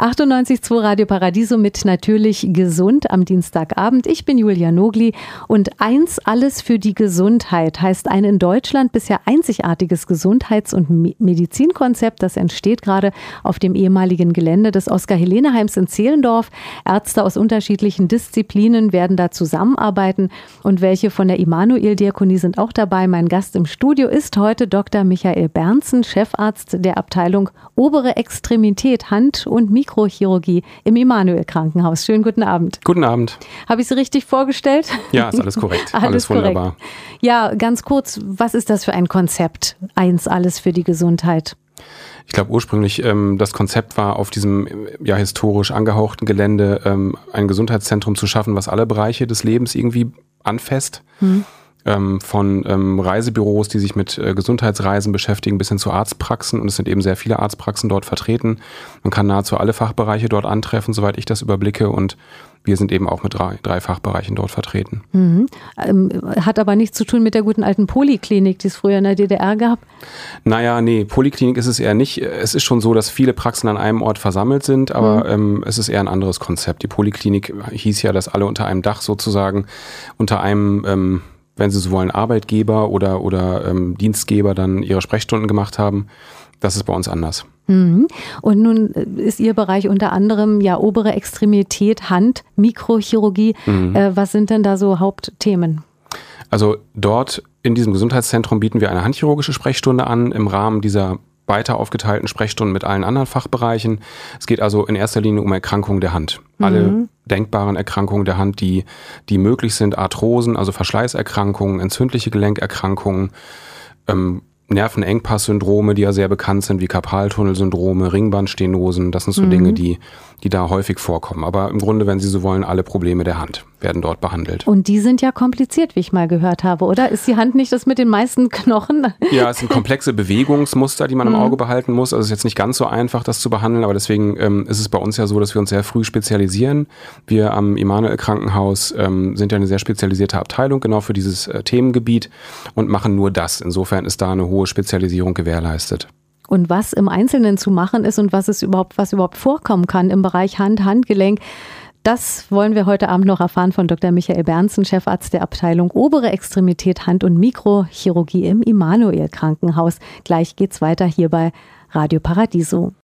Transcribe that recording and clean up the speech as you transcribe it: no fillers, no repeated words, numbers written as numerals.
98.2 Radio Paradiso mit Natürlich gesund am Dienstagabend. Ich bin Julia Nogli und eins alles für die Gesundheit heißt ein in Deutschland bisher einzigartiges Gesundheits- und Medizinkonzept. Das entsteht gerade auf dem ehemaligen Gelände des Oskar-Helene-Heims in Zehlendorf. Ärzte aus unterschiedlichen Disziplinen werden da zusammenarbeiten und welche von der Immanuel-Diakonie sind auch dabei. Mein Gast im Studio ist heute Dr. Michael Berndsen, Chefarzt der Abteilung Obere Extremität, Hand- und Mikrochirurgie im Immanuel-Krankenhaus. Schönen guten Abend. Guten Abend. Habe ich Sie richtig vorgestellt? Ja, ist alles korrekt. Alles wunderbar. Korrekt. Ja, ganz kurz, was ist das für ein Konzept? Eins alles für die Gesundheit. Ich glaube ursprünglich, das Konzept war, auf diesem ja historisch angehauchten Gelände ein Gesundheitszentrum zu schaffen, was alle Bereiche des Lebens irgendwie anfasst. Von Reisebüros, die sich mit Gesundheitsreisen beschäftigen, bis hin zu Arztpraxen. Und es sind eben sehr viele Arztpraxen dort vertreten. Man kann nahezu alle Fachbereiche dort antreffen, soweit ich das überblicke. Und wir sind eben auch mit drei Fachbereichen dort vertreten. Hat aber nichts zu tun mit der guten alten Poliklinik, die es früher in der DDR gab? Naja, nee, Poliklinik ist es eher nicht. Es ist schon so, dass viele Praxen an einem Ort versammelt sind, aber es ist eher ein anderes Konzept. Die Poliklinik hieß ja, dass alle unter einem Dach sozusagen, unter einem wenn Sie so wollen, Arbeitgeber oder Dienstgeber dann ihre Sprechstunden gemacht haben. Das ist bei uns anders. Und nun ist Ihr Bereich unter anderem ja obere Extremität, Hand, Mikrochirurgie. Was sind denn da so Hauptthemen? Also dort in diesem Gesundheitszentrum bieten wir eine handchirurgische Sprechstunde an im Rahmen dieser weiter aufgeteilten Sprechstunden mit allen anderen Fachbereichen. Es geht also in erster Linie um Erkrankungen der Hand. Alle denkbaren Erkrankungen der Hand, die möglich sind, Arthrosen, also Verschleißerkrankungen, entzündliche Gelenkerkrankungen, Nervenengpass-Syndrome, die ja sehr bekannt sind, wie Karpaltunnelsyndrome, Ringbandstenosen. Das sind so Dinge, die da häufig vorkommen. Aber im Grunde, wenn Sie so wollen, alle Probleme der Hand werden dort behandelt. Und die sind ja kompliziert, wie ich mal gehört habe, oder? Ist die Hand nicht das mit den meisten Knochen? Ja, es sind komplexe Bewegungsmuster, die man im Auge behalten muss. Also es ist jetzt nicht ganz so einfach, das zu behandeln, aber deswegen ist es bei uns ja so, dass wir uns sehr früh spezialisieren. Wir am Immanuel-Krankenhaus sind ja eine sehr spezialisierte Abteilung genau für dieses Themengebiet und machen nur das. Insofern ist da eine hohe Spezialisierung gewährleistet. Und was im Einzelnen zu machen ist und was überhaupt vorkommen kann im Bereich Hand, Handgelenk, das wollen wir heute Abend noch erfahren von Dr. Michael Berndsen, Chefarzt der Abteilung Obere Extremität, Hand- und Mikrochirurgie im Immanuel-Krankenhaus. Gleich geht's weiter hier bei Radio Paradiso.